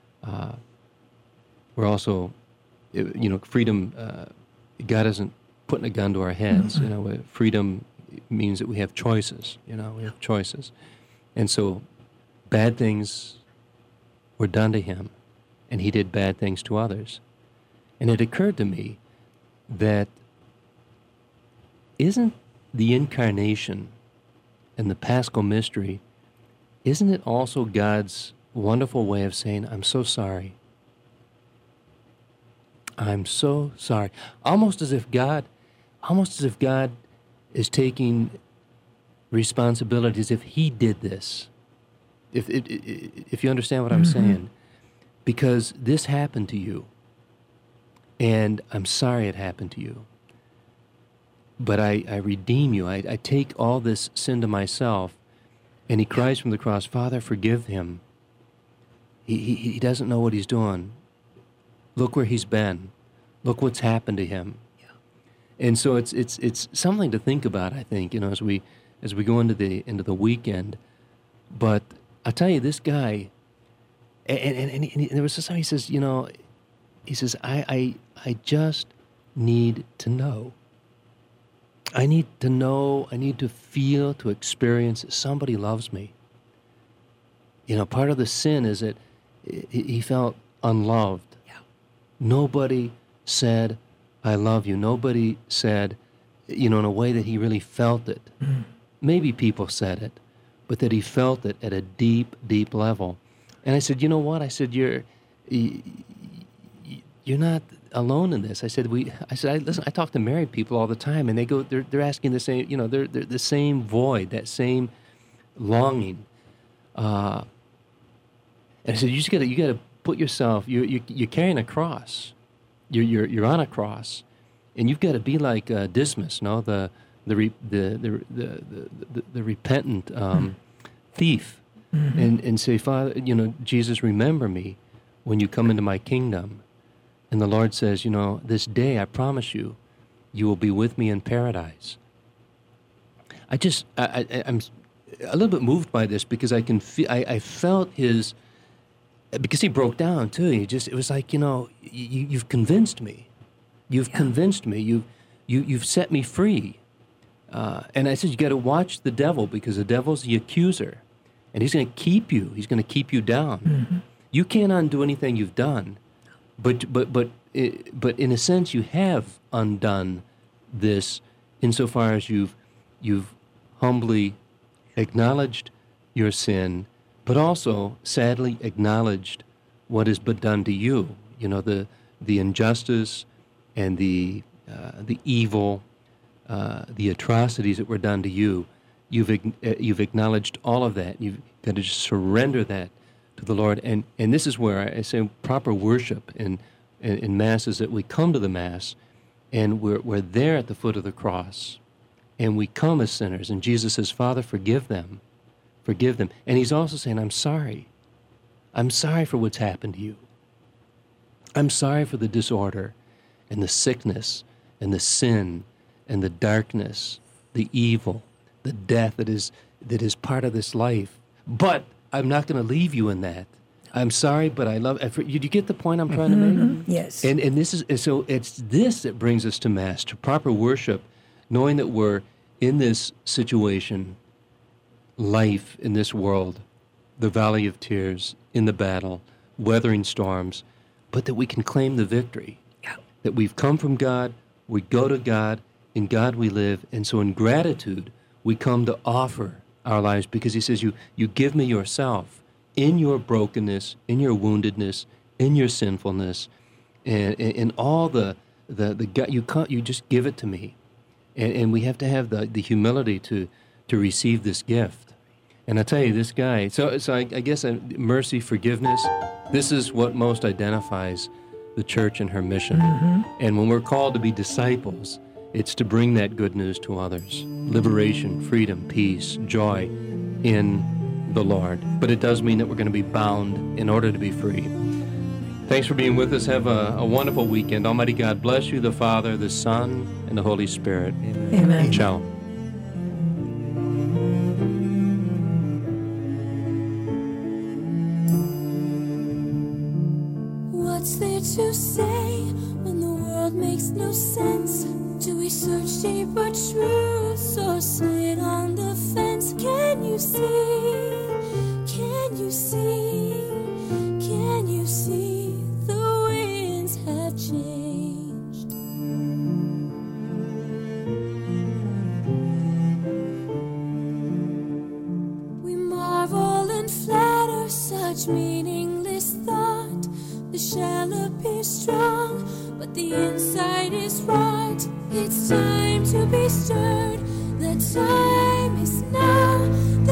We're also, freedom, God isn't putting a gun to our heads. Freedom means that we have choices, we have choices. And so bad things were done to him, and he did bad things to others. And it occurred to me that isn't the incarnation and the Paschal mystery, isn't it also God's wonderful way of saying, I'm so sorry. I'm so sorry. Almost as if God is taking responsibility, as if he did this. If you understand what I'm saying. Because this happened to you, and I'm sorry it happened to you. But I redeem you. I take all this sin to myself. And he cries from the cross, Father, forgive him. He doesn't know what he's doing. Look where he's been. Look what's happened to him. Yeah. And so it's something to think about, I think, as we go into the weekend. But I'll tell you, this guy, and there was this time he says, he says, I just need to know. I need to know, I need to feel, to experience that somebody loves me. You know, part of the sin is that he felt unloved. Yeah. Nobody said, I love you. Nobody said, you know, in a way that he really felt it. Mm. Maybe people said it, but that he felt it at a deep, deep level. And I said, you know what? I said, you're not alone in this. I said, listen, I talk to married people all the time, and they're asking the same, you know, they're the same void, that same longing. And I said, you got to put yourself. You're carrying a cross. You're on a cross, and you've got to be like Dismas, no, the repentant thief, mm-hmm. and say, Father, you know, Jesus, remember me when you come into my kingdom. And the Lord says, you know, this day I promise you, you will be with me in paradise. I'm a little bit moved by this because I can feel, I felt his, because he broke down too. It was like, you know, you've convinced me. You've convinced me. You've set me free. And I said, you got to watch the devil, because the devil's the accuser, and he's going to keep you. He's going to keep you down. Mm-hmm. You can't undo anything you've done. But in a sense, you have undone this insofar as you've humbly acknowledged your sin, but also sadly acknowledged what has been done to you. You know, the injustice and the evil, the atrocities that were done to you. You've acknowledged all of that. You've got to just surrender that to the Lord, and this is where I say proper worship in Mass is that we come to the Mass, and we're there at the foot of the cross, and we come as sinners, and Jesus says, Father, forgive them, and he's also saying, I'm sorry for what's happened to you. I'm sorry for the disorder, and the sickness, and the sin, and the darkness, the evil, the death that is part of this life, but I'm not going to leave you in that. I'm sorry, but I love you. Do you get the point I'm trying to make? Yes. And this is so. It's this that brings us to Mass, to proper worship, knowing that we're in this situation, life in this world, the valley of tears, in the battle, weathering storms, but that we can claim the victory. Yeah. That we've come from God, we go to God, in God we live, and so in gratitude we come to offer our lives, because he says, you give me yourself in your brokenness, in your woundedness, in your sinfulness, and in all the you just give it to me, and we have to have the humility to receive this gift. And I tell you, this guy. So I guess mercy, forgiveness. This is what most identifies the church and her mission. Mm-hmm. And when we're called to be disciples, it's to bring that good news to others. Liberation, freedom, peace, joy in the Lord. But it does mean that we're going to be bound in order to be free. Thanks for being with us. Have a wonderful weekend. Almighty God bless you, the Father, the Son, and the Holy Spirit. Amen. Amen. Ciao. What's there to say when the world makes no sense? Do we search deeper truths or sit on the fence? Can you see? Can you see? Can you see the winds have changed? We marvel and flatter such meaningless thought. The shell appears strong, but the inside is right. It's time to be stirred. The time is now.